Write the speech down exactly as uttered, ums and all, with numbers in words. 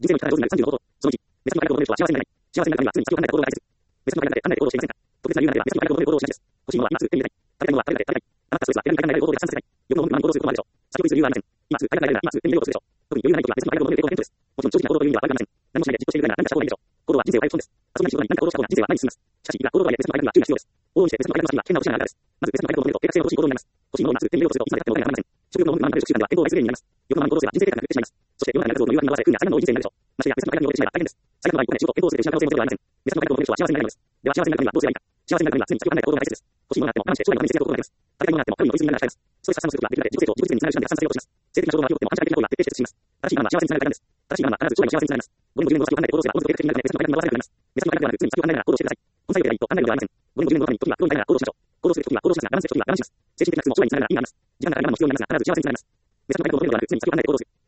人生の生き方上手になるさんじゅうの方法。そのいち、別の考え方を求める人は幸せになれない。幸せになるためには常に先を考えた行動が大切。別の考え方で考えて行動していませんか。特別な理由がなければ別の考え方を求める行動をしないです。欲しいものは今すぐ手に入れたい。食べたいものは食べたいで食べたい。あなたそれは選びに考えられる行動で発散させたい。欲望を満たす行動をすることもあるでしょう。先送りする理由はありません。今すぐ買いたいなら今すぐ手に入れようとするでしょう。特に余裕がない時は別の考え方を求める行動が変です。もちろん長期な行動という意味では悪くありません。何もしないでじっとしているぐらいなら何かした方がいいでしょう。行動は人生を変えることです。遊びない仕事に何か行動した方が人生は前に進みます。しかし、今行動とはいえ別の考え方には注意が必要です。往々にして別の考え方の先には危険な落とし穴があるからです。まず別の考え方を求めると計画性の欲しい行動になります。欲しいものを今すぐ手に入れようとするといつまで経ってもお金が余りません。食欲のままに食べる習慣では健康を害する原因になります。欲のままに行動すれば人生計画が狂ってしまいます。そして世の中の数をの誘惑に合わせ苦に焦るの多い人生になるでしょう。ましてや別の考え方に応じてしまえば大変です。最悪の場合、お金、仕事、健康を全て失う可能性もゼロではありません。別の考え方を求める人は幸せになれないのです。では幸せになるためにはどうすればいいか。幸せになるためには常に先を考えた行動が大切です。欲しいものがあっても我慢して将来のために節約を行います。食べたいものがあっても神に追いつみながら控えます。ストレス発散をすることはできるだけ自己成長を自己実現につながる手段で発散させようとします。性的な衝動が強くても反射的な行為は徹底して慎みます。正しい我慢は幸せにつながる手段です。正しい我慢は必ず将来の幸せにつながります。ごねんごじゅうねんの先を考えて行動すればおのずと計画的になるため別の考え方に回されるようになります。別の考え方ではなく常に先を考えながら行動してください。この作業でないと考えるのではありません。ごねんごじゅうねんのために時は苦労に耐えながら行動しましょう。行動する時は行動しますが我慢する時は我慢します。精神的な苦痛も将来につながる意味があります。時間がかかります。必要になりますが必ず幸せにつながります。別の考え方を求めるのではなく常に先を考えて行動する。